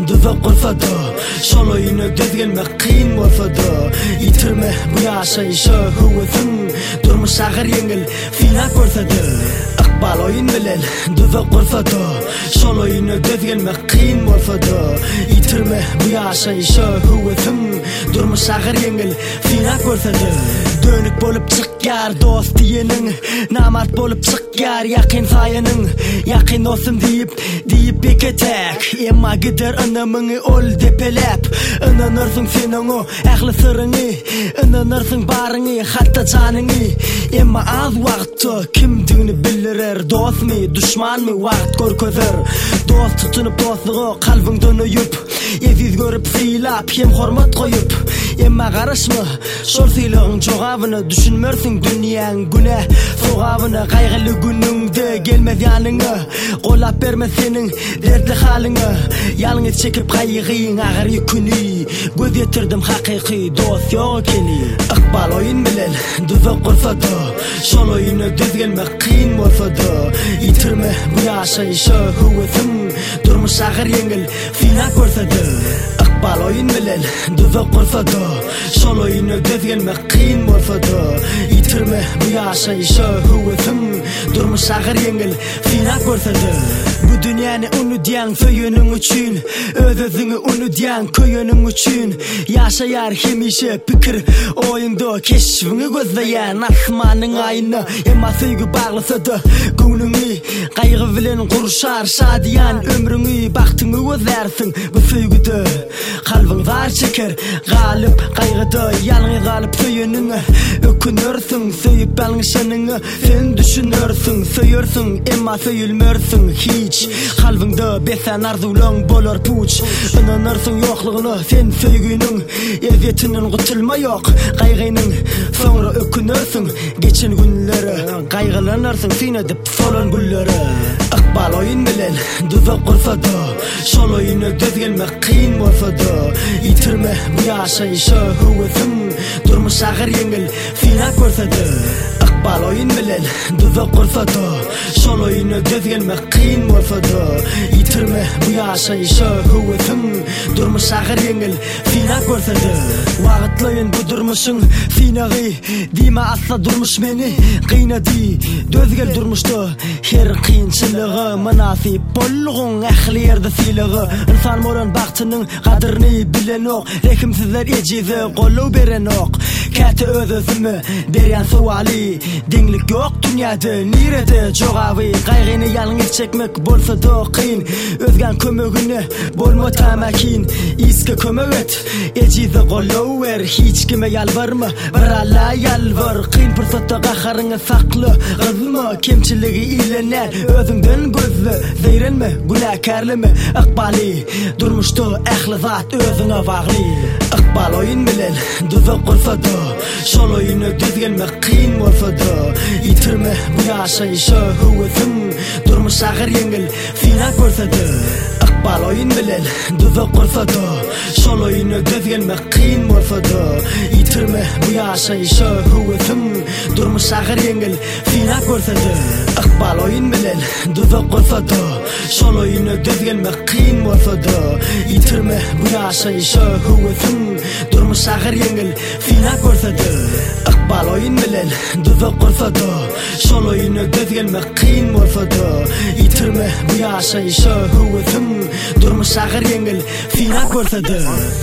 Düzakır fada Şolo yine dözgelmek kıyın var fada Yitirme bu yaşayışı hüvetin Durmuş ağır yengil fina görsedir Akbal oyun bilen düzakır fada Şolo yine dözgelmek kıyın var fada Yitirme bu yaşayışı hüvetin Durmuş ağır yengil fina görsedir Dönük bolup çıkyar dost diyenin Namart bolup çıkyar yakin sayanın Yakin olsun deyip beketek Emma gider anamını ol depelep Inanırsın senin o ahli sırrını Inanırsın barını hatta canını Emma az vakti kimdiğini bilirer Dost mi düşman mi vakt korkuzur Dost tutunup dostluğu kalbin dönüyüp Eziz görüp silap hem hormat koyup Emma karışma şol silahın çoğavını düşünmürsün dünyanın güne Soğavını kaygılı gününde gelmez yanına Kolap verme senin dertli halını Yalnız çekip kaygıyın ağır yükünü Göz yetirdim hakiki dost yok keni Akbal oyun bilen düzakır fada Şol oyunu düz gelmek kıyın var fada Yitirme bu yaşayışı hüvetin Durmuş ağır yengil fina görsedir Akbal oyun bilen düzakır fada Şol oyunu düz gelmek kıyın var fada Yitirme bu yaşayışı hüvetin Durmuş ağır yengil fina görsedir Bu dünyanı unudiyan föyünün üçün Özünü unudiyan köyünün üçün Yaşayar hemişe pikir oyunda keşfini gözleyen asmanın ayını Emma sevgi bağlasa da gönlünü Kaygı bilen kurşar şadiyan ömrünü Baktını özlersin bu sevgide Kalbin zar çeker galip kaygıda Yalnız kalıp föyününü ökünürsün Söyüp belgişenini sen düşünürsün Söyürsün emma söyülmürsün hiç Kalbinde besen arzulan bolar puç İnanırsın yokluğuna sen sevginin Eziyetinin kurtulma yok Kaygının sonra ökünürsün Geçen günleri kaygılanırsın Sen edip solan gülleri Akbal oyun bilen düzakır fada Şol oyunu düz gelmek kıyın var fada Yitirme bu yaşayışı hüvetin Durmuş ağır yengil fina görsedir Akbal oyun bilen düzakır fada Şol oyunu düz gelmek kıyın var fada Yitirme bu yaşayışı hüvetin Durmuş ağır yengil fina görsedir Vaqtlayın bu durmuşun finağı Dime asla durmuş beni kıynadı Dözgel durmuştu her kıyınçılığı Münasip bolluğun ahli yerde silığı İnsan moran baktının kadrini bilen ok Rekimsizler ecizi qollu beren ok Kati özümü beren suali Denglik yok dünyada nirede jogavi Kaygını yalnız çekmek bolsa da kıyın Özgen kömögünü bolma tamakin İske kömög et ecizi qollu ver Hiç kime yalvarma barala yalvar Kıyın fırsatta qaharını saklı Kızma kemçiliği ilener Özünden gözlü zeyrenme günahkarlı mı Akbali durmuştu ahli zat özüne bağlı Akbal oyun bilen düzakır fada Şol oyunu düz gelmek kıyın var fada Yitirme bu yaşayışı hüvetin Durmuş ağır yengil fina görsedir Akbal oyun bilen düzakır fada Şol oyunu düz gelmek kıyın var fada Yitirme bu yaşayışı hüvetin Durmuş ağır yengil fina görsedir Akbal oyun bilen düzakır fada Şol oyunu düz gelmek kıyın var fada Yitirme bu yaşayışı hüvetin Durmuş ağır yengil fina görsedir Akbal oyun bilen düzakır fada Şol oyunu düz gelmek kıyın var fada Yitirme bu yaşayışı hüvetin Durmuş ağır yengil fina görsedir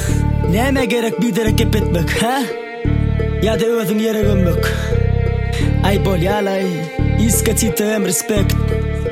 Neme gerek bir derek etmek ha? Ya da özün yere gömmek Ay bol yalay iska titem respekt